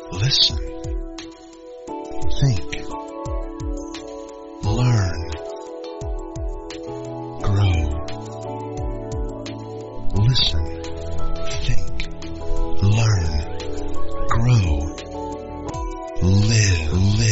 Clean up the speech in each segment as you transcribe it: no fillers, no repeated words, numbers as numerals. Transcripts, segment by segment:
Listen. Think. Learn. Grow. Listen. Think. Learn. Grow. Live.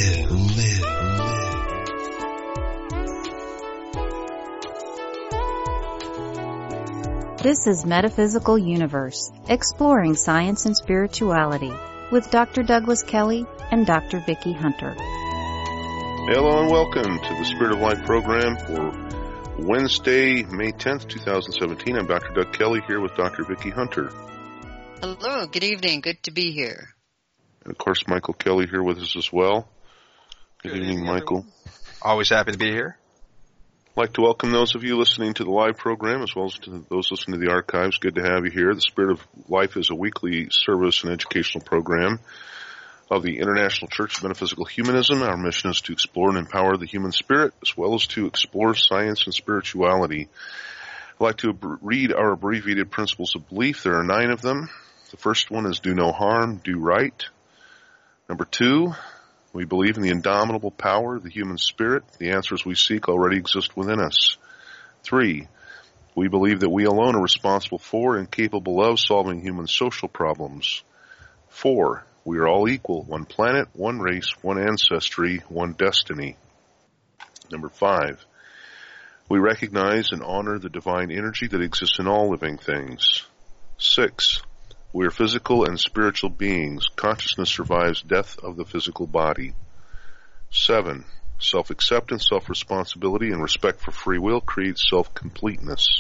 This is Metaphysical Universe, exploring science and spirituality, with Dr. Douglas Kelly and Dr. Vicki Hunter. Hello and welcome to the Spirit of Life program for Wednesday, May 10th, 2017. I'm Dr. Doug Kelly here with Dr. Vicki Hunter. Hello, good evening. Good to be here. And of course, Michael Kelly here with us as well. Good evening, Michael. Everyone. Always happy to be here. I'd like to welcome those of you listening to the live program as well as to those listening to the archives. Good to have you here. The Spirit of Life is a weekly service and educational program of the International Church of Metaphysical Humanism. Our mission is to explore and empower the human spirit as well as to explore science and spirituality. I'd like to read our abbreviated principles of belief. There are 9 of them. The first one is do no harm, do right. Number 2, we believe in the indomitable power of the human spirit. The answers we seek already exist within us. 3, we believe that we alone are responsible for and capable of solving human social problems. 4, we are all equal, one planet, one race, one ancestry, one destiny. Number 5, we recognize and honor the divine energy that exists in all living things. 6, we are physical and spiritual beings. Consciousness survives death of the physical body. 7, self-acceptance, self-responsibility, and respect for free will creates self-completeness.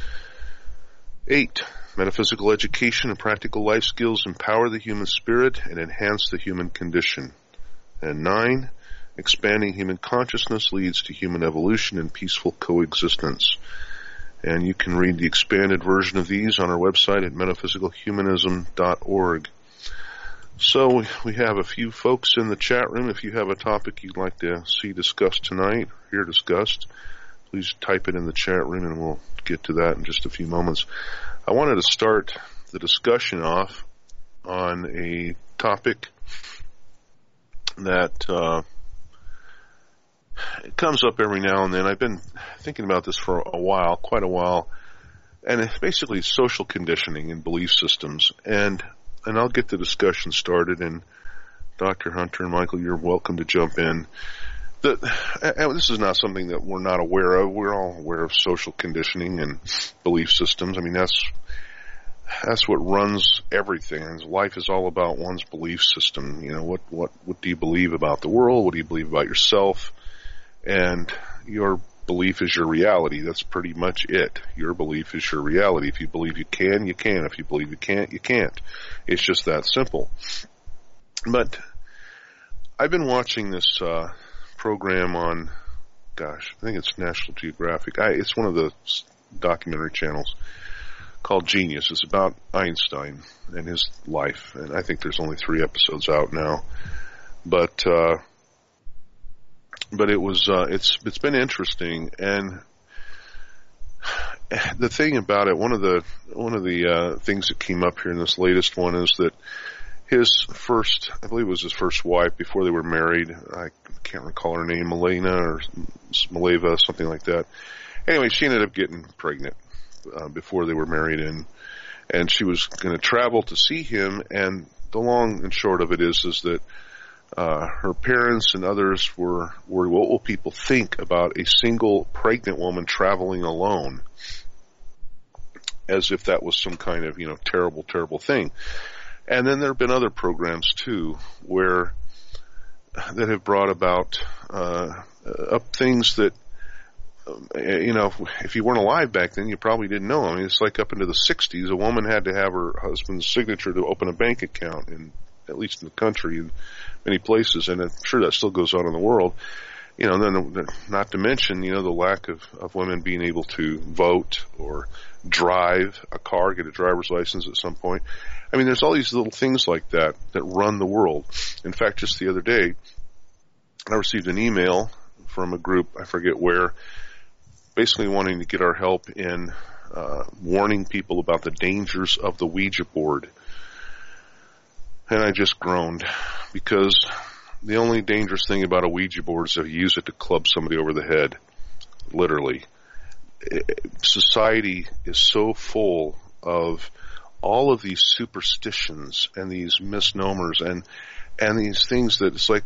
8, metaphysical education and practical life skills empower the human spirit and enhance the human condition. And 9, expanding human consciousness leads to human evolution and peaceful coexistence. And you can read the expanded version of these on our website at metaphysicalhumanism.org. So we have a few folks in the chat room. If you have a topic you'd like to see discussed tonight, hear discussed, please type it in the chat room and we'll get to that in just a few moments. I wanted to start the discussion off on a topic that it comes up every now and then. I've been thinking about this for a while, quite a while, and it's basically social conditioning and belief systems. And I'll get the discussion started, and Dr. Hunter and Michael, you're welcome to jump in. This is not something that we're not aware of. We're all aware of social conditioning and belief systems. I mean, that's what runs everything. Life is all about one's belief system. You know, what do you believe about the world? What do you believe about yourself? And your belief is your reality. That's pretty much it. Your belief is your reality. If you believe you can, you can. If you believe you can't, you can't. It's just that simple. But I've been watching this program on, I think it's National Geographic. It's one of the documentary channels called Genius. It's about Einstein and his life. And I think there's only 3 episodes out now. But it was it's been interesting, and the thing about it, one of the things that came up here in this latest one is that his first, I believe it was his first wife before they were married. I can't recall her name, Milena or Mileva, something like that. Anyway, she ended up getting pregnant before they were married, and she was going to travel to see him. And the long and short of it is that her parents and others were worried, what will people think about a single pregnant woman traveling alone? As if that was some kind of, terrible, terrible thing. And then there have been other programs too, that have brought about, up things that, if you weren't alive back then, you probably didn't know. I mean, it's like up into the 60s, a woman had to have her husband's signature to open a bank account, at least in the country, in many places, and I'm sure that still goes on in the world. Then not to mention, the lack of women being able to vote or drive a car, get a driver's license at some point. I mean, there's all these little things like that run the world. In fact, just the other day, I received an email from a group, I forget where, basically wanting to get our help in warning people about the dangers of the Ouija board. And I just groaned, because the only dangerous thing about a Ouija board is if you use it to club somebody over the head, literally. Society is so full of all of these superstitions and these misnomers and these things that it's like,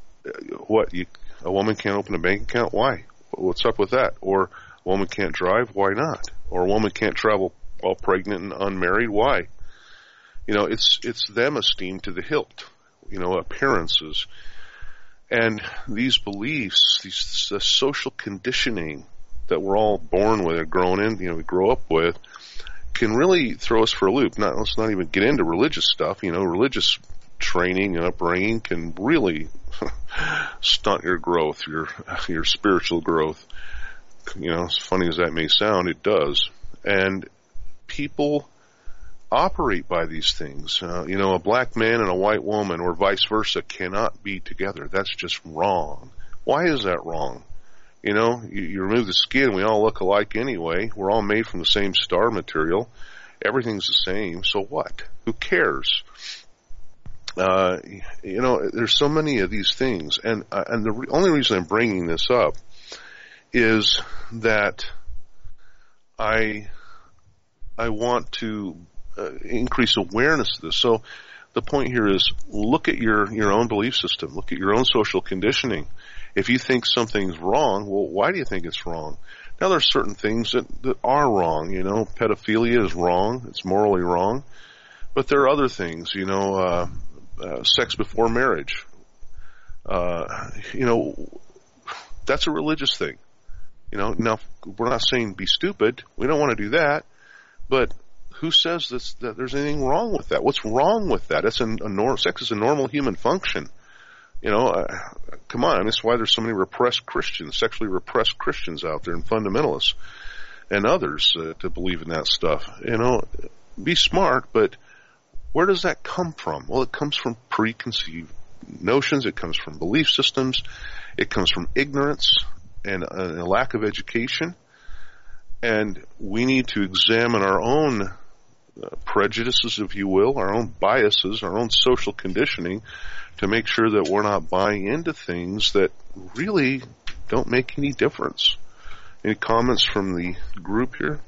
a woman can't open a bank account? Why? What's up with that? Or a woman can't drive? Why not? Or a woman can't travel while pregnant and unmarried? Why? It's them esteemed to the hilt, appearances. And these beliefs, this social conditioning that we're all born with or grown in, we grow up with, can really throw us for a loop. Let's not even get into religious stuff. Religious training and upbringing can really stunt your growth, your spiritual growth. As funny as that may sound, it does. And people operate by these things. A black man and a white woman or vice versa cannot be together. That's just wrong. Why is that wrong? You remove the skin, we all look alike anyway. We're all made from the same star material. Everything's the same. So what? Who cares? There's so many of these things. And the only reason I'm bringing this up is that I want to increase awareness of this. So the point here is, look at your own belief system. Look at your own social conditioning. If you think something's wrong, well, why do you think it's wrong? Now, there's certain things that are wrong. Pedophilia is wrong. It's morally wrong. But there are other things, sex before marriage. That's a religious thing. Now, we're not saying be stupid. We don't want to do that. But who says that there's anything wrong with that? What's wrong with that? Sex is a normal human function. Come on. That's why there's so many sexually repressed Christians out there, and fundamentalists and others to believe in that stuff. Be smart, but where does that come from? Well, it comes from preconceived notions. It comes from belief systems. It comes from ignorance and a lack of education. And we need to examine our own prejudices, if you will, our own biases, our own social conditioning, to make sure that we're not buying into things that really don't make any difference. Any comments from the group here?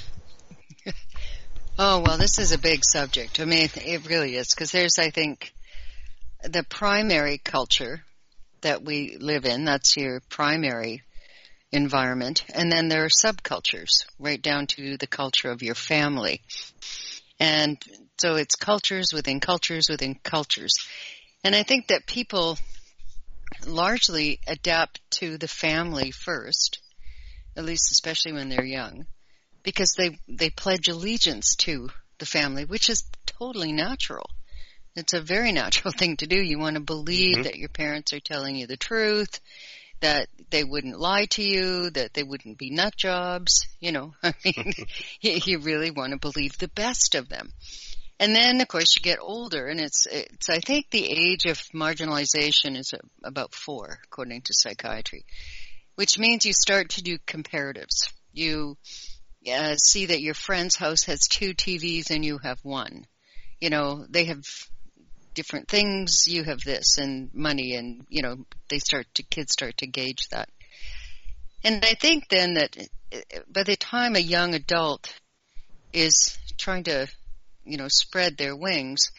Oh, well, this is a big subject. I mean, it really is, because there's, I think, the primary culture that we live in. That's your primary environment. And then there are subcultures, right down to the culture of your family. And so it's cultures within cultures within cultures. And I think that people largely adapt to the family first, at least especially when they're young, because they pledge allegiance to the family, which is totally natural. It's a very natural thing to do. You want to believe that your parents are telling you the truth, that they wouldn't lie to you, that they wouldn't be nut jobs. I mean, you really want to believe the best of them. And then, of course, you get older, and it's I think the age of marginalization is about 4, according to psychiatry, which means you start to do comparatives. You see that your friend's house has 2 TVs and you have 1. They have different things, you have this, and money, and, kids start to gauge that. And I think then that by the time a young adult is trying to, spread their wings,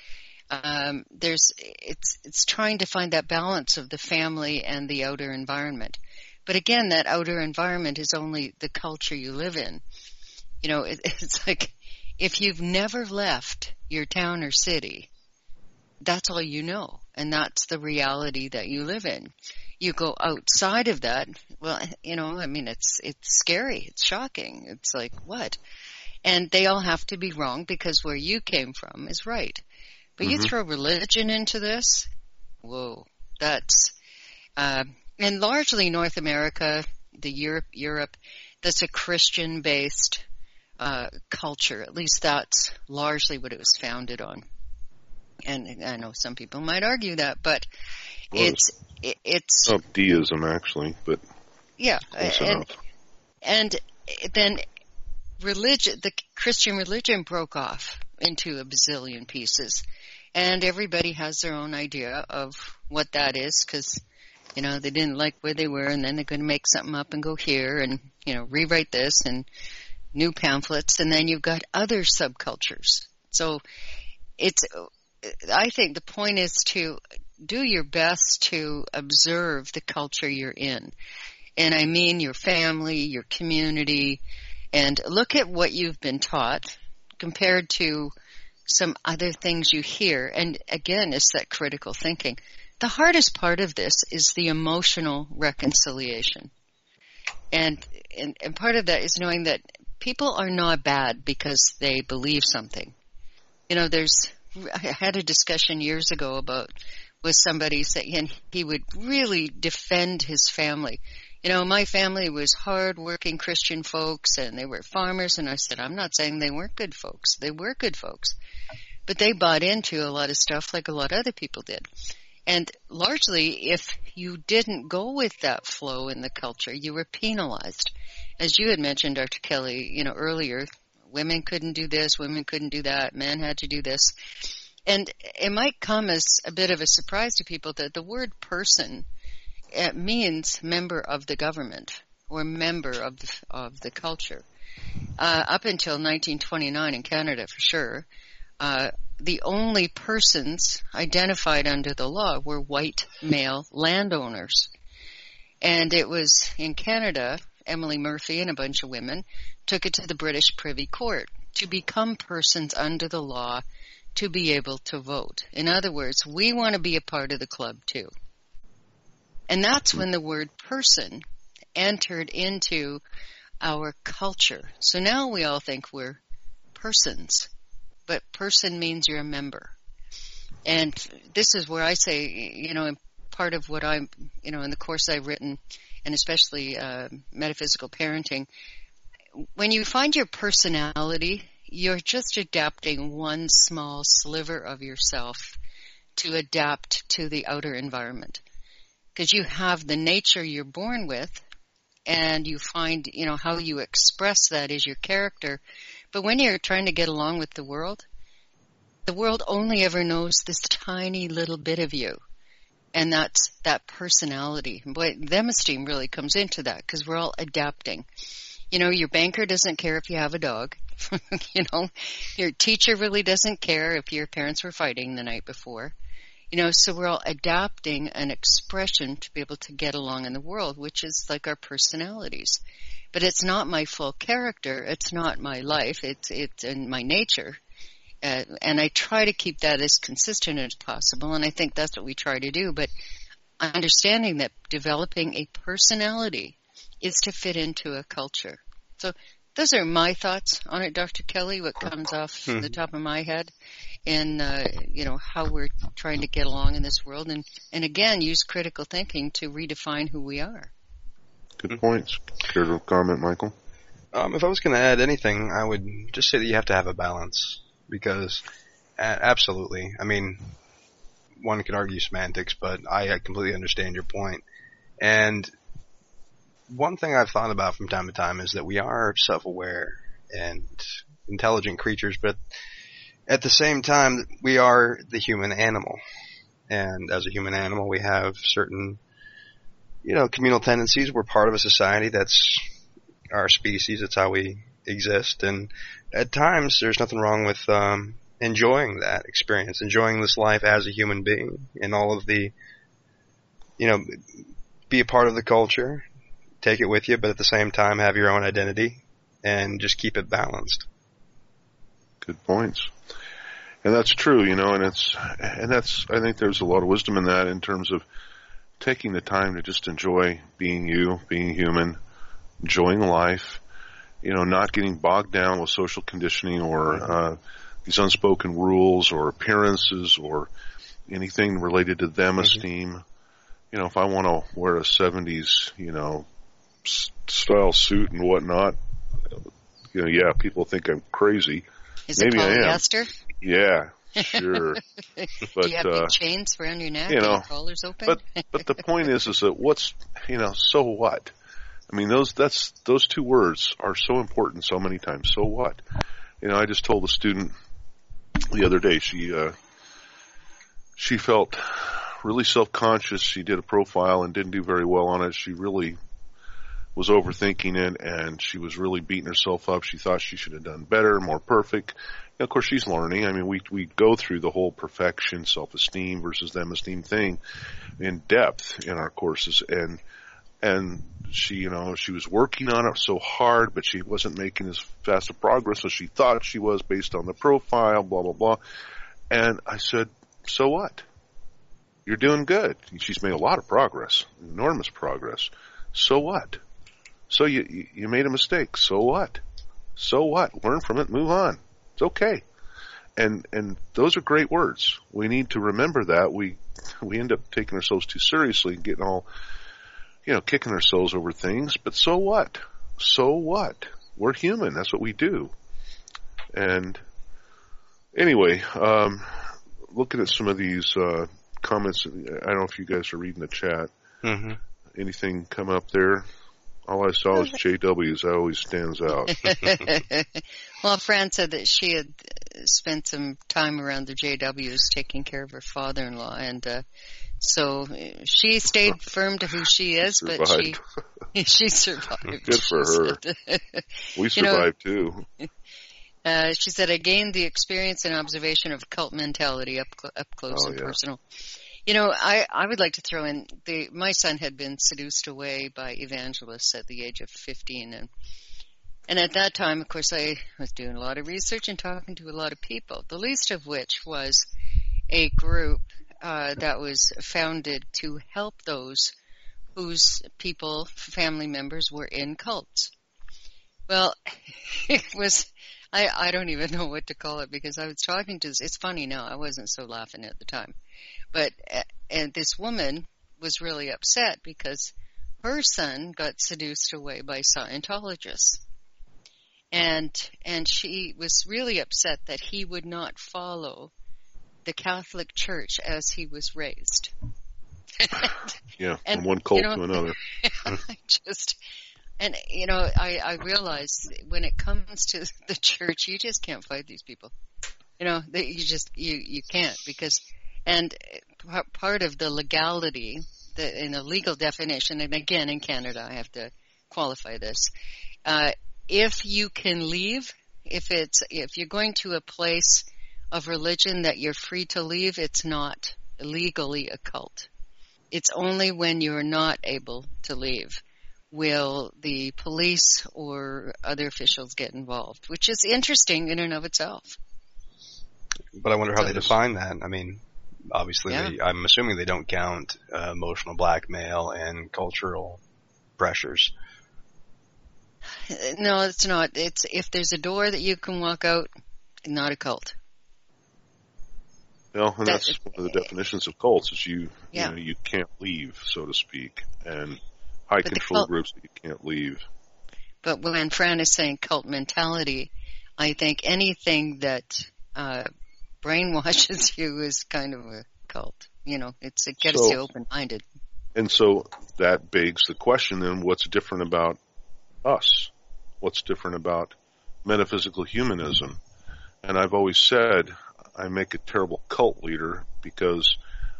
it's trying to find that balance of the family and the outer environment. But again, that outer environment is only the culture you live in. It's like, if you've never left your town or city, that's all you know, and that's the reality that you live in. You go outside of that, well, it's scary, it's shocking. It's like, what? And they all have to be wrong because where you came from is right. But you throw religion into this, whoa, that's, and largely North America, Europe, that's a Christian-based culture. At least that's largely what it was founded on. And I know some people might argue that, but it's deism, actually, but yeah, and then religion, the Christian religion broke off into a bazillion pieces, And everybody has their own idea of what that is, because, they didn't like where they were, and then they're going to make something up and go here and, rewrite this and new pamphlets. And then you've got other subcultures. So I think the point is to do your best to observe the culture you're in. And I mean your family, your community, and look at what you've been taught compared to some other things you hear. And again, it's that critical thinking. The hardest part of this is the emotional reconciliation. And part of that is knowing that people are not bad because they believe something. I had a discussion years ago with somebody saying he would really defend his family. My family was hard-working Christian folks, and they were farmers, and I said, I'm not saying they weren't good folks. They were good folks. But they bought into a lot of stuff like a lot of other people did. And largely, if you didn't go with that flow in the culture, you were penalized. As you had mentioned, Dr. Kelly, earlier, women couldn't do this, women couldn't do that, men had to do this. And it might come as a bit of a surprise to people that the word person, it means member of the government or member of the culture. Up until 1929 in Canada, for sure, the only persons identified under the law were white male landowners. And it was in Canada, Emily Murphy and a bunch of women took it to the British Privy Court to become persons under the law to be able to vote. In other words, we want to be a part of the club too. And that's when the word person entered into our culture. So now we all think we're persons, but person means you're a member. And this is where I say, in part of what I'm, in the course I've written, and especially metaphysical parenting, when you find your personality, you're just adapting one small sliver of yourself to adapt to the outer environment. Because you have the nature you're born with, and you find, how you express that is your character. But when you're trying to get along with the world only ever knows this tiny little bit of you. And that's that personality. Boy, Themesteem really comes into that, because we're all adapting. Your banker doesn't care if you have a dog. Your teacher really doesn't care if your parents were fighting the night before. So we're all adapting an expression to be able to get along in the world, which is like our personalities. But it's not my full character. It's not my life. It's in my nature. And I try to keep that as consistent as possible, and I think that's what we try to do. But understanding that developing a personality is to fit into a culture. So those are my thoughts on it, Dr. Kelly, what comes off the top of my head, and how we're trying to get along in this world, and again, use critical thinking to redefine who we are. Good points. Care to comment, Michael? If I was going to add anything, I would just say that you have to have a balance, because absolutely, I mean, one could argue semantics, but I completely understand your point. And one thing I've thought about from time to time is that we are self-aware and intelligent creatures, but at the same time, we are the human animal. And as a human animal, we have certain, communal tendencies. We're part of a society that's our species. It's how we exist. And at times, there's nothing wrong with enjoying that experience, enjoying this life as a human being, and all of the, be a part of the culture, take it with you, but at the same time have your own identity and just keep it balanced. Good points. And that's true, I think there's a lot of wisdom in that, in terms of taking the time to just enjoy being you, being human, enjoying life, not getting bogged down with social conditioning or these unspoken rules or appearances or anything related to them esteem. If I want to wear a 70s, style suit and whatnot, yeah, people think I'm crazy. Is Maybe it I am. polyester? Yeah, sure. But, do you have big chains around your neck and your collars open? but the point is that what's, so what? I mean, those two words are so important so many times. So what? I just told a student the other day, she she felt really self-conscious. She did a profile and didn't do very well on it. She really was overthinking it, and she was really beating herself up. She thought she should have done better, more perfect. And of course, she's learning. I mean, we go through the whole perfection, self-esteem versus them-esteem thing in depth in our courses, and she, she was working on it so hard, but she wasn't making as fast a progress as she thought she was based on the profile, blah, blah, blah. And I said, so what? You're doing good. She's made a lot of progress, enormous progress. So what? So you made a mistake. So what? So what? Learn from it, move on. It's okay. And those are great words. We need to remember that. We end up taking ourselves too seriously and getting all, kicking ourselves over things. But so what? So what? We're human. That's what we do. And anyway, looking at some of these comments, I don't know if you guys are reading the chat. Mm-hmm. Anything come up there? All I saw was JWs. That always stands out. Well, Fran said that she had spent some time around the JWs taking care of her father-in-law, and so she stayed firm to who she is, but she survived. Good for her. We survived too. She said, I gained the experience and observation of cult mentality up close and personal. I would like to throw in, my son had been seduced away by evangelists at the age of 15. And at that time, of course, I was doing a lot of research and talking to a lot of people, the least of which was a group that was founded to help those whose family members were in cults. Well, it was, I don't even know what to call it, because I was talking to it's funny now, I wasn't so laughing at the time. But, and this woman was really upset because her son got seduced away by Scientologists. And she was really upset that he would not follow the Catholic Church as he was raised. From one cult to another. I realize when it comes to the church, you just can't fight these people. You can't, because, and part of the legality, in a legal definition, and again in Canada I have to qualify this, if you can leave, if you're going to a place of religion that you're free to leave, it's not legally a cult. It's only when you're not able to leave will the police or other officials get involved, which is interesting in and of itself. But I wonder how they define that. I mean, obviously, I'm assuming they don't count emotional blackmail and cultural pressures. No, it's not. It's if there's a door that you can walk out, not a cult. Well, and that's one of the definitions of cults, is you can't leave, so to speak, and high control groups that you can't leave. But when Fran is saying cult mentality, I think anything that brainwashes you is kind of a cult. It gets you open-minded. And so that begs the question then, what's different about us? What's different about metaphysical humanism? And I've always said I make a terrible cult leader because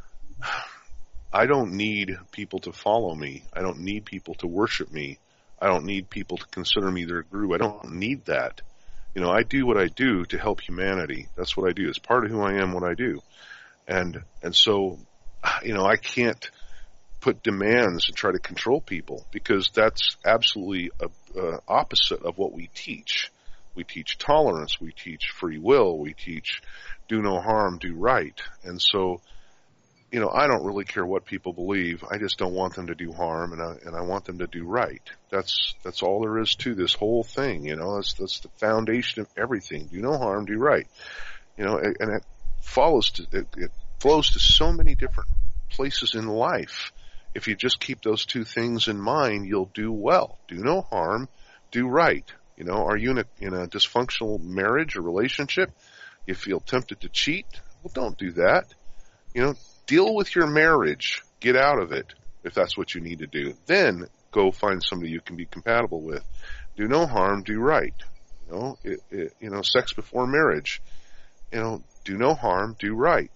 I don't need people to follow me. I don't need people to worship me. I don't need people to consider me their guru. I don't need that. I do what I do to help humanity. That's what I do. It's part of who I am, what I do. And so, I can't put demands and try to control people, because that's absolutely opposite of what we teach. We teach tolerance. We teach free will. We teach do no harm, do right. And so, I don't really care what people believe. I just don't want them to do harm, and I want them to do right. That's all there is to this whole thing. That's the foundation of everything. Do no harm, do right. And it flows to so many different places in life. If you just keep those two things in mind, you'll do well. Do no harm, do right. Are you in a dysfunctional marriage or relationship? You feel tempted to cheat? Well, don't do that. Deal with your marriage. Get out of it if that's what you need to do. Then go find somebody you can be compatible with. Do no harm, do right. Sex before marriage. Do no harm, do right.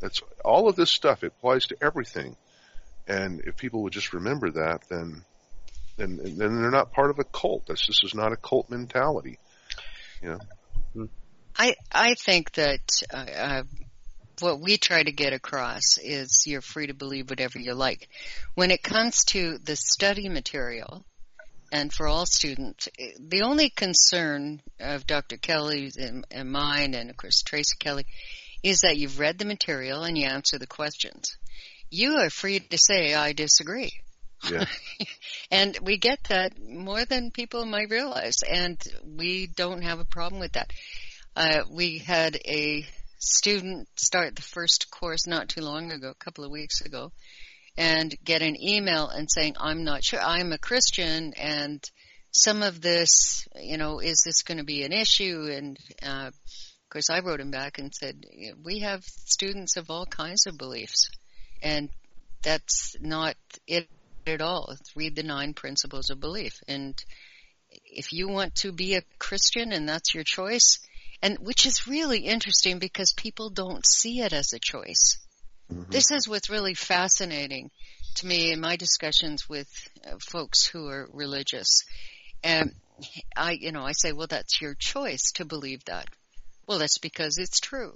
That's all of this stuff. It applies to everything. And if people would just remember that, then they're not part of a cult. This is not a cult mentality. You know. I think that what we try to get across is you're free to believe whatever you like. When it comes to the study material, and for all students, the only concern of Dr. Kelly's and mine, and of course Tracy Kelly, is that you've read the material and you answer the questions. You are free to say, I disagree. Yeah. And we get that more than people might realize, and we don't have a problem with that. We had a student start the first course not too long ago, a couple of weeks ago, and get an email and saying, I'm not sure, I'm a Christian, and some of this, is this going to be an issue? And of course I wrote him back and said, we have students of all kinds of beliefs, and that's not it at all. Read the 9 principles of belief. And if you want to be a Christian and that's your choice, and which is really interesting because people don't see it as a choice. Mm-hmm. This is what's really fascinating to me in my discussions with folks who are religious. And I say, well, that's your choice to believe that. Well, that's because it's true.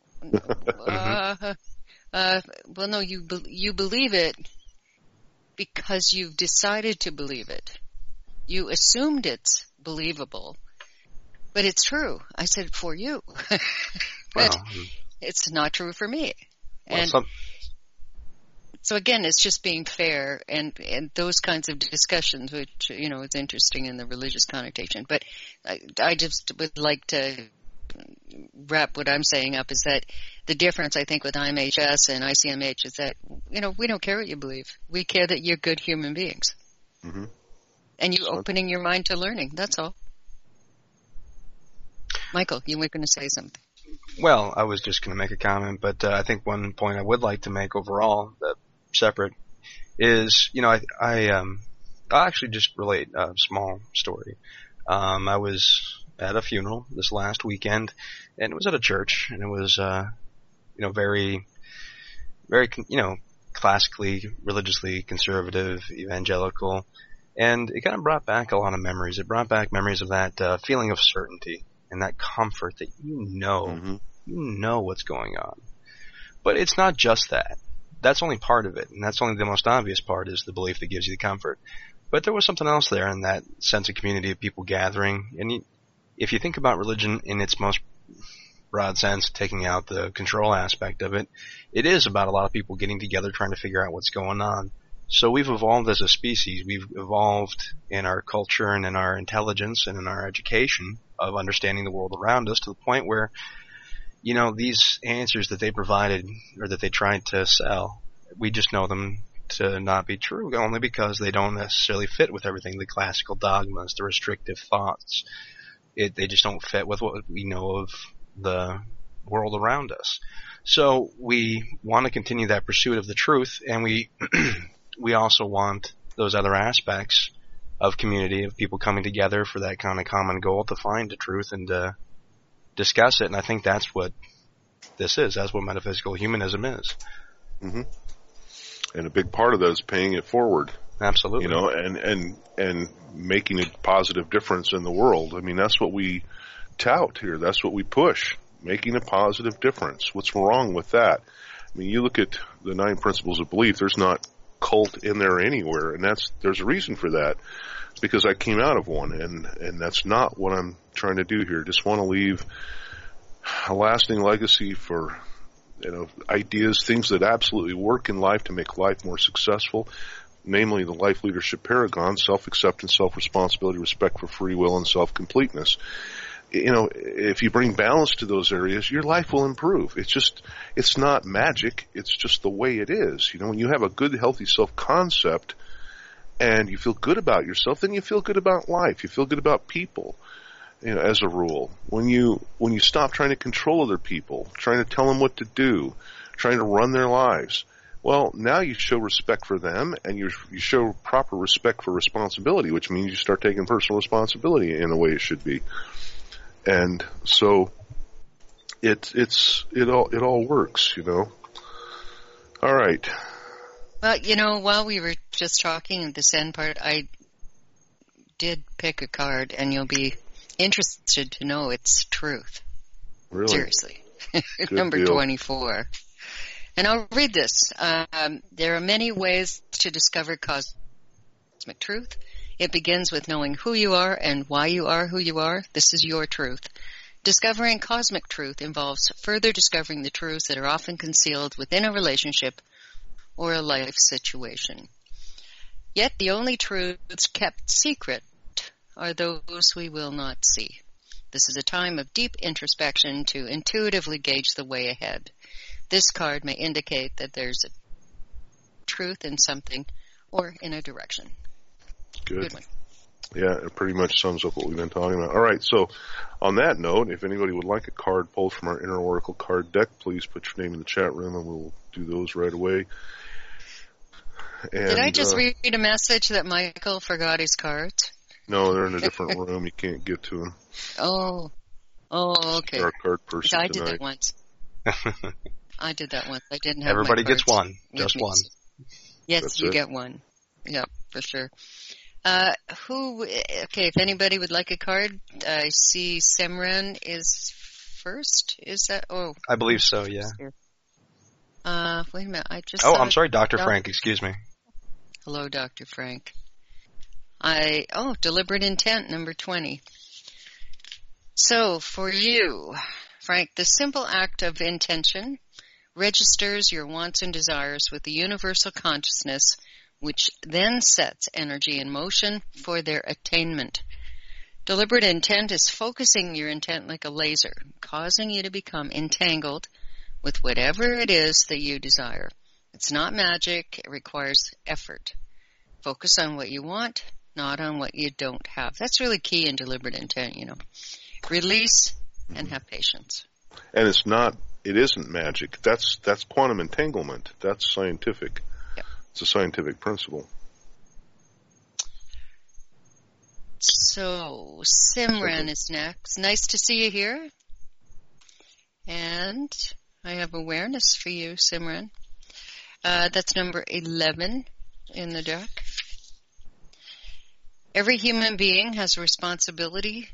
Well, no, you believe it because you've decided to believe it. You assumed it's believable, but it's true. I said, for you. But it's not true for me. And so again, it's just being fair and those kinds of discussions, which, is interesting in the religious connotation. But I just would like to wrap what I'm saying up is that the difference, I think, with IMHS and ICMH is that, we don't care what you believe. We care that you're good human beings. Mm-hmm. And you're opening your mind to learning. That's all. Michael, you were going to say something. Well, I was just going to make a comment, but I think one point I would like to make overall, separate, is, I'll actually just relate a small story. I was at a funeral this last weekend, and it was at a church, and it was, very, very, classically, religiously conservative, evangelical, and it kind of brought back a lot of memories. It brought back memories of that feeling of certainty and that comfort that you know what's going on. But it's not just that. That's only part of it, and that's only the most obvious part is the belief that gives you the comfort. But there was something else there in that sense of community of people gathering, and if you think about religion in its most broad sense, taking out the control aspect of it, it is about a lot of people getting together trying to figure out what's going on. So we've evolved as a species. We've evolved in our culture and in our intelligence and in our education of understanding the world around us to the point where, these answers that they provided or that they tried to sell, we just know them to not be true only because they don't necessarily fit with everything, the classical dogmas, the restrictive thoughts. They just don't fit with what we know of the world around us. So we want to continue that pursuit of the truth, and we also want those other aspects of community, of people coming together for that kind of common goal to find the truth and to discuss it. And I think that's what this is. That's what metaphysical humanism is. Mm-hmm. And a big part of that is paying it forward. Absolutely. And making a positive difference in the world. I mean, that's what we tout here. That's what we push. Making a positive difference. What's wrong with that? I mean, you look at the 9 principles of belief, there's not cult in there anywhere, and there's a reason for that. It's because I came out of one, and that's not what I'm trying to do here. Just want to leave a lasting legacy for ideas, things that absolutely work in life to make life more successful, namely the life leadership paragon: self-acceptance, self-responsibility, respect for free will, and self-completeness. If you bring balance to those areas, your life will improve. It's not magic. It's just the way it is. When you have a good, healthy self-concept and you feel good about yourself, then you feel good about life. You feel good about people, as a rule. When you stop trying to control other people, trying to tell them what to do, trying to run their lives, well, now you show respect for them, and you show proper respect for responsibility, which means you start taking personal responsibility in the way it should be. And so it all works, All right. Well, while we were just talking at this end part, I did pick a card, and you'll be interested to know it's truth. Really? Seriously. Good Number deal. 24. And I'll read this. There are many ways to discover cosmic truth. It begins with knowing who you are and why you are who you are. This is your truth. Discovering cosmic truth involves further discovering the truths that are often concealed within a relationship or a life situation. Yet the only truths kept secret are those we will not see. This is a time of deep introspection to intuitively gauge the way ahead. This card may indicate that there's a truth in something or in a direction. Good one. Yeah, it pretty much sums up what we've been talking about. All right, so on that note, if anybody would like a card pulled from our Inner Oracle card deck, please put your name in the chat room and we'll do those right away. And, did I just read a message that Michael forgot his cards? No, they're in a different room. You can't get to them. Oh, okay. Our card person I tonight. did that once. I did that once. I didn't have Everybody my gets cards one. with Just me. one. Yes, That's you it. get one. Yep, for sure. Okay, if anybody would like a card, I see Simran is first. Is that? Oh, I believe so, yeah. wait a minute. I just. Oh, I'm sorry, Dr. Frank, excuse me. Hello, Dr. Frank. Deliberate intent, number 20. So, for you, Frank, the simple act of intention registers your wants and desires with the universal consciousness, which then sets energy in motion for their attainment. Deliberate intent is focusing your intent like a laser, causing you to become entangled with whatever it is that you desire. It's not magic. It requires effort. Focus on what you want, not on what you don't have. That's really key in deliberate intent, Release and have patience. And it isn't magic. That's quantum entanglement. That's scientific. Yep. It's a scientific principle. So, Simran is next. Nice to see you here. And I have awareness for you, Simran. That's number 11 in the deck. Every human being has a responsibility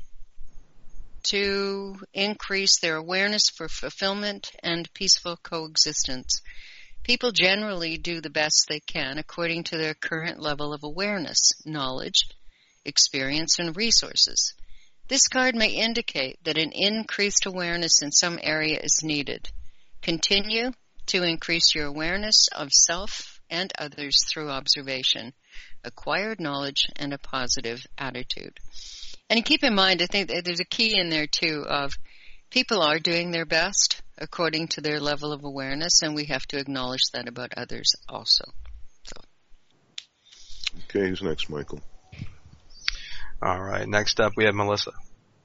to increase their awareness for fulfillment and peaceful coexistence. People generally do the best they can according to their current level of awareness, knowledge, experience, and resources. This card may indicate that an increased awareness in some area is needed. Continue to increase your awareness of self and others through observation, acquired knowledge, and a positive attitude. And keep in mind, I think that there's a key in there, too, of people are doing their best according to their level of awareness, and we have to acknowledge that about others also. Okay, who's next, Michael? All right, next up we have Melissa.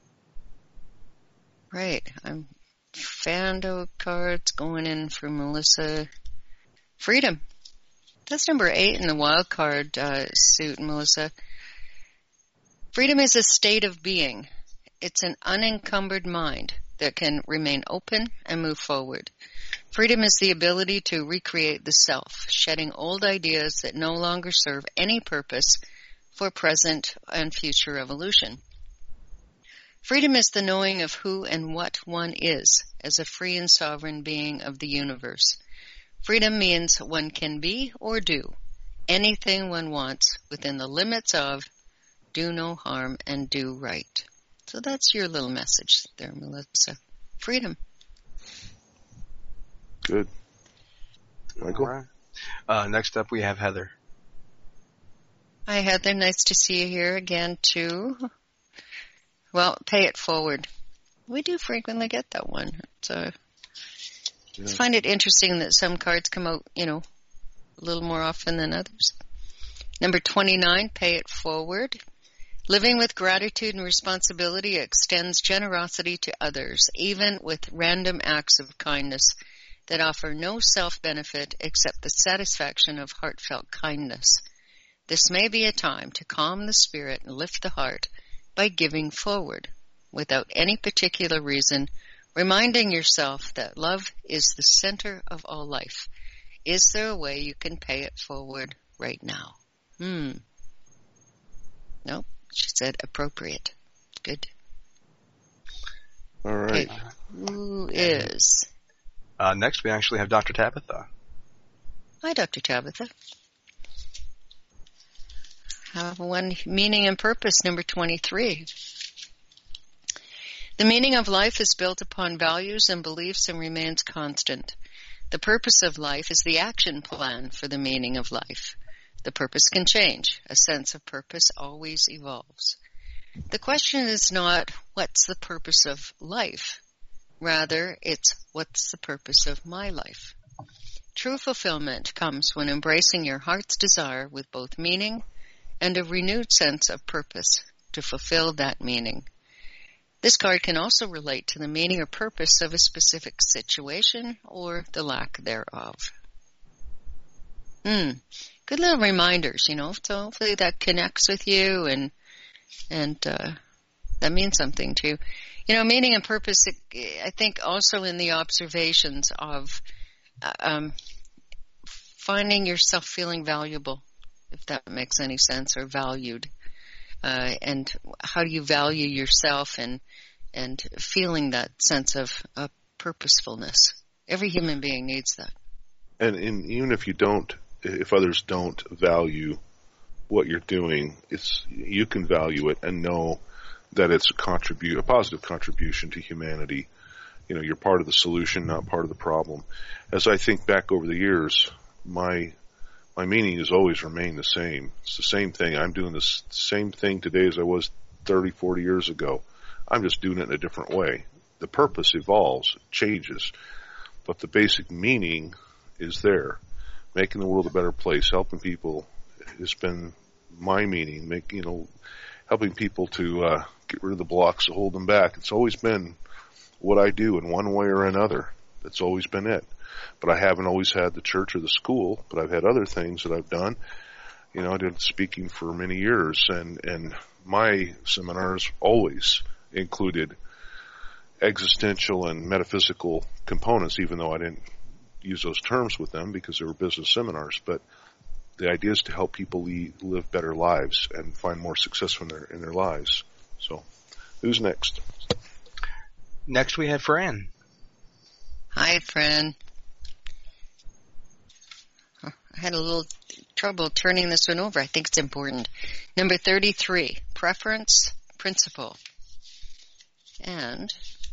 Right. I'm Fando cards going in for Melissa. Freedom. That's number 8 in the wild card suit, Melissa. Freedom is a state of being. It's an unencumbered mind that can remain open and move forward. Freedom is the ability to recreate the self, shedding old ideas that no longer serve any purpose for present and future evolution. Freedom is the knowing of who and what one is as a free and sovereign being of the universe. Freedom means one can be or do anything one wants within the limits of do no harm and do right. So that's your little message there, Melissa. Freedom. Good. Michael? All right. Next up we have Heather. Hi, Heather. Nice to see you here again, too. Well, pay it forward. We do frequently get that one. I find it interesting that some cards come out, a little more often than others. Number 29, pay it forward. Living with gratitude and responsibility extends generosity to others, even with random acts of kindness that offer no self-benefit except the satisfaction of heartfelt kindness. This may be a time to calm the spirit and lift the heart by giving forward, without any particular reason, reminding yourself that love is the center of all life. Is there a way you can pay it forward right now? Nope. She said appropriate. Good. All right. Okay. Who is? Next, we actually have Dr. Tabitha. Hi, Dr. Tabitha. Have one meaning and purpose, number 23. The meaning of life is built upon values and beliefs and remains constant. The purpose of life is the action plan for the meaning of life. The purpose can change. A sense of purpose always evolves. The question is not, what's the purpose of life? Rather, it's, what's the purpose of my life? True fulfillment comes when embracing your heart's desire with both meaning and a renewed sense of purpose to fulfill that meaning. This card can also relate to the meaning or purpose of a specific situation or the lack thereof. Good little reminders, so hopefully that connects with you and that means something to you. Meaning and purpose, I think also in the observations of finding yourself feeling valuable, if that makes any sense, or valued. And how do you value yourself and feeling that sense of purposefulness. Every human being needs that. And even if others don't value what you're doing, you can value it and know that it's a positive contribution to humanity. You're part of the solution, not part of the problem. As I think back over the years, my meaning has always remained the same. It's the same thing. I'm doing the same thing today as I was 30, 40 years ago. I'm just doing it in a different way. The purpose evolves, changes, but the basic meaning is there. Making the world a better place, helping people has been my meaning. Helping people to get rid of the blocks that hold them back. It's always been what I do in one way or another. That's always been it. But I haven't always had the church or the school, but I've had other things that I've done. I did speaking for many years, and my seminars always included existential and metaphysical components, even though I didn't use those terms with them because they were business seminars. But the idea is to help people live better lives and find more success in their lives. So, who's next? Next we have Fran. Hi, Fran. I had a little trouble turning this one over. I think it's important. Number 33, preference, principle. And,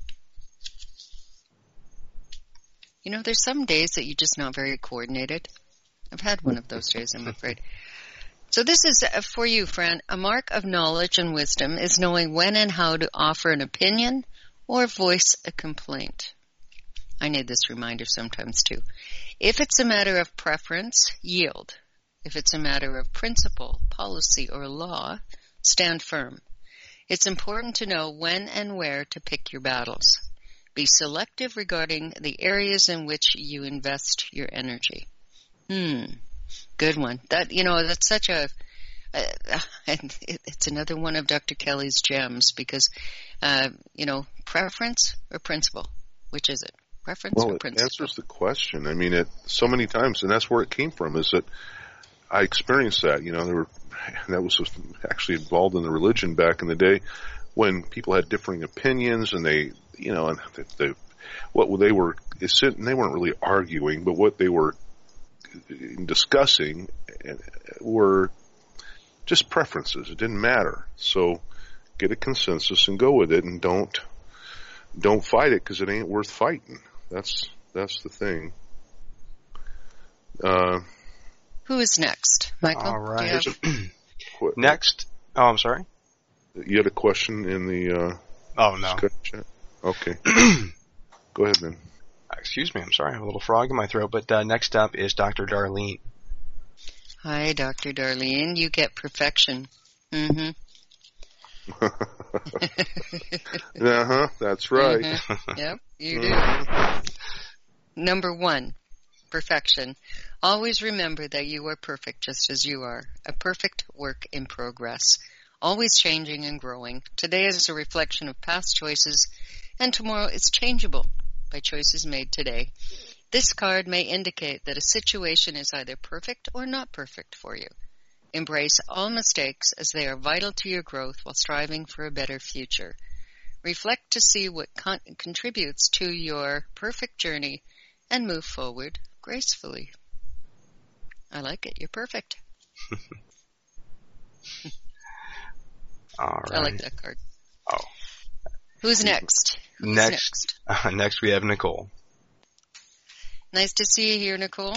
there's some days that you're just not very coordinated. I've had one of those days, I'm afraid. So this is for you, Fran. A mark of knowledge and wisdom is knowing when and how to offer an opinion or voice a complaint. I need this reminder sometimes too. If it's a matter of preference, yield. If it's a matter of principle, policy, or law, stand firm. It's important to know when and where to pick your battles. Be selective regarding the areas in which you invest your energy. Good one. That's such and it's another one of Dr. Kelly's gems because, preference or principle? Which is it? Preference or principle? It answers the question. I mean, so many times, and that's where it came from, is that I experienced that. That was actually involved in the religion back in the day when people had differing opinions and they weren't really arguing, but what they were discussing were just preferences. It didn't matter. So get a consensus and go with it, and don't fight it because it ain't worth fighting. That's the thing. Who is next, Michael? All right. Next. Oh, I'm sorry. You had a question in the. Oh no. Chat? Okay. Go ahead then. Excuse me. I'm sorry. I have a little frog in my throat. But next up is Dr. Darlene. Hi, Dr. Darlene. You get perfection. Mm-hmm. That's right. Mm-hmm. Yep, you do. Number 1, perfection. Always remember that you are perfect just as you are, a perfect work in progress, always changing and growing. Today is a reflection of past choices, and tomorrow is changeable by choices made today. This card may indicate that a situation is either perfect or not perfect for you. Embrace all mistakes as they are vital to your growth while striving for a better future. Reflect to see what contributes to your perfect journey and move forward gracefully. I like it. You're perfect. All right. I like that card. Oh. Who's next? Next we have Nicole. Nice to see you here, Nicole.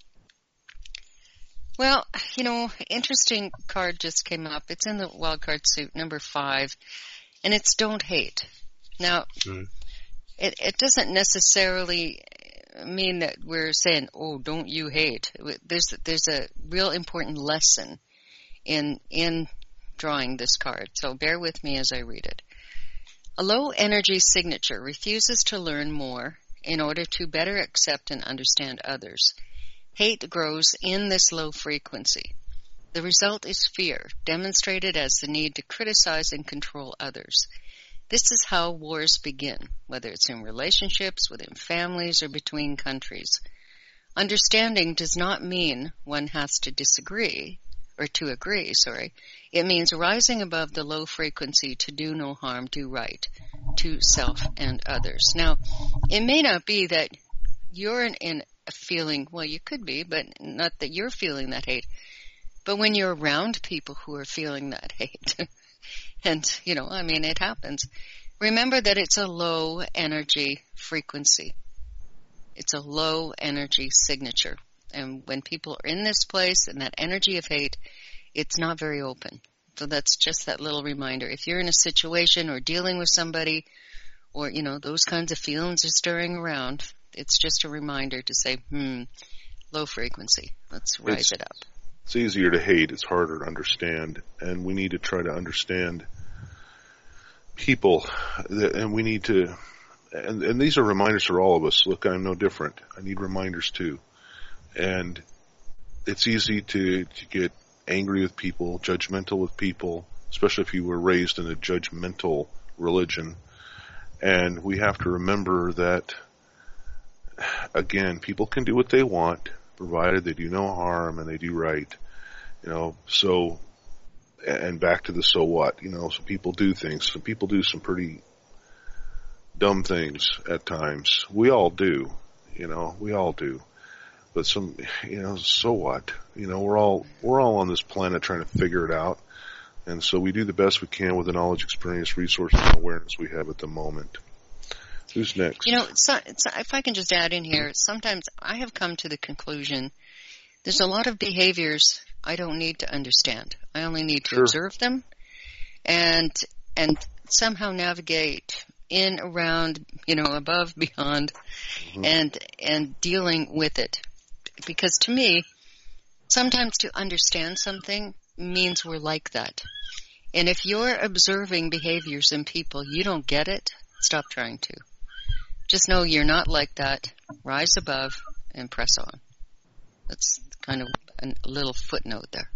Well, interesting card just came up. It's in the wild card suit, number 5, and it's don't hate. Now, it doesn't necessarily mean that we're saying, oh, don't you hate. There's a real important lesson in drawing this card, so bear with me as I read it. A low energy signature refuses to learn more in order to better accept and understand others. Hate grows in this low frequency. The result is fear, demonstrated as the need to criticize and control others. This is how wars begin, whether it's in relationships, within families, or between countries. Understanding does not mean one has to disagree, or to agree, sorry. It means rising above the low frequency to do no harm, do right, to self and others. Now, it may not be that you're in a feeling, well, you could be, but not that you're feeling that hate. But when you're around people who are feeling that hate, and, it happens. Remember that it's a low energy frequency. It's a low energy signature. And when people are in this place and that energy of hate, it's not very open. So that's just that little reminder. If you're in a situation or dealing with somebody or, those kinds of feelings are stirring around, it's just a reminder to say, low frequency. Let's rise it up. It's easier to hate. It's harder to understand. And we need to try to understand people. And we need to, and these are reminders for all of us. Look, I'm no different. I need reminders too. And it's easy to get angry with people, judgmental with people, especially if you were raised in a judgmental religion. And we have to remember that, again, people can do what they want, provided they do no harm and they do right. So, and back to the so what, so people do things. Some people do some pretty dumb things at times. We all do, we all do. But some, so what? We're all on this planet trying to figure it out. And so we do the best we can with the knowledge, experience, resources, and awareness we have at the moment. Who's next? If I can just add in here, sometimes I have come to the conclusion there's a lot of behaviors I don't need to understand. I only need to observe them and somehow navigate in, around, above, beyond, and dealing with it. Because to me, sometimes to understand something means we're like that. And if you're observing behaviors in people, you don't get it, stop trying to. Just know you're not like that. Rise above and press on. That's kind of a little footnote there.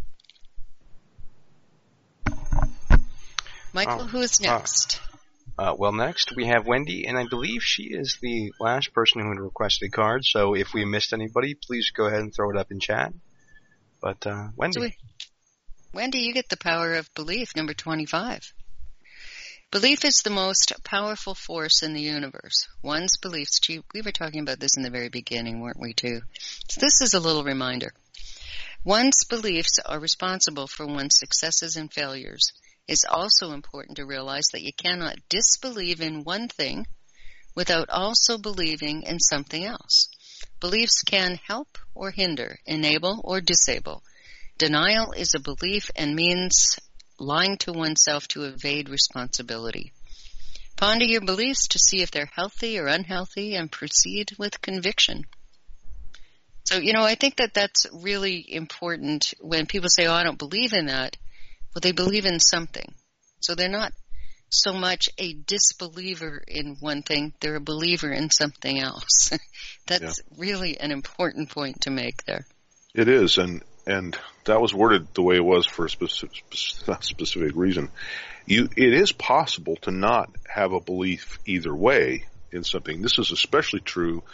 Michael, who is next? Next we have Wendy, and I believe she is the last person who had requested a card, so if we missed anybody, please go ahead and throw it up in chat. But, Wendy. Wendy, you get the power of belief, number 25. Belief is the most powerful force in the universe. One's beliefs, we were talking about this in the very beginning, weren't we, too? So this is a little reminder. One's beliefs are responsible for one's successes and failures. It's also important to realize that you cannot disbelieve in one thing without also believing in something else. Beliefs can help or hinder, enable or disable. Denial is a belief and means lying to oneself to evade responsibility. Ponder your beliefs to see if they're healthy or unhealthy and proceed with conviction. So, I think that that's really important when people say, I don't believe in that. Well, they believe in something. So they're not so much a disbeliever in one thing, they're a believer in something else. That's really an important point to make there. It is, and that was worded the way it was for a specific reason. It is possible to not have a belief either way in something. This is especially true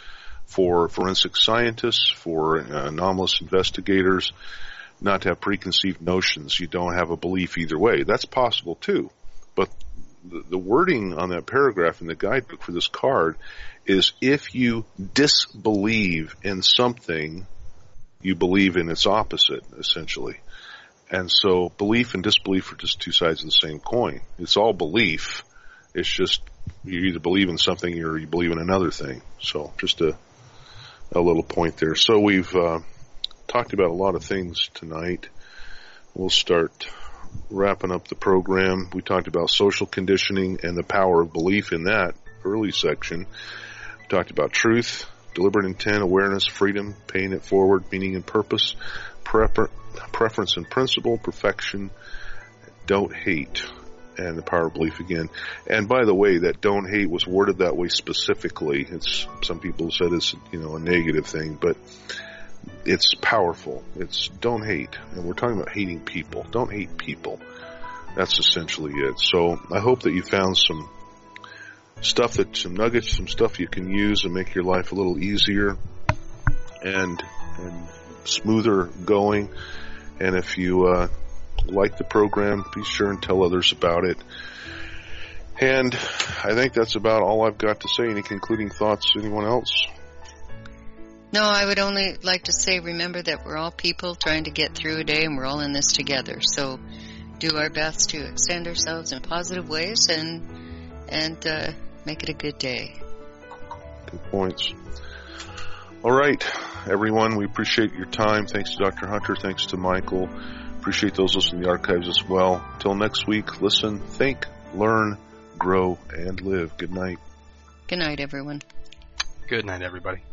for forensic scientists, for anomalous investigators, not to have preconceived notions. You don't have a belief either way. That's possible too. But the wording on that paragraph in the guidebook for this card is if you disbelieve in something, you believe in its opposite, essentially. And so belief and disbelief are just two sides of the same coin. It's all belief. It's just you either believe in something or you believe in another thing. So just a little point there. So we've talked about a lot of things tonight. We'll start wrapping up the program. We talked about social conditioning and the power of belief in that early section. We talked about truth, deliberate intent, awareness, freedom, paying it forward, meaning and purpose, preference and principle, perfection, don't hate, and the power of belief again. And by the way, that don't hate was worded that way specifically. It's, some people said it's, a negative thing, but it's powerful. It's don't hate. And we're talking about hating people. Don't hate people. That's essentially it. So I hope that you found some nuggets, some stuff you can use and make your life a little easier and smoother going. And if you like the program, be sure and tell others about it. And I think that's about all I've got to say. Any concluding thoughts? Anyone else? No, I would only like to say, remember that we're all people trying to get through a day, and we're all in this together. So do our best to extend ourselves in positive ways and make it a good day. Good points. All right, everyone, we appreciate your time. Thanks to Dr. Hunter. Thanks to Michael. Appreciate those listening to the archives as well. Till next week, listen, think, learn, grow, and live. Good night. Good night, everyone. Good night, everybody.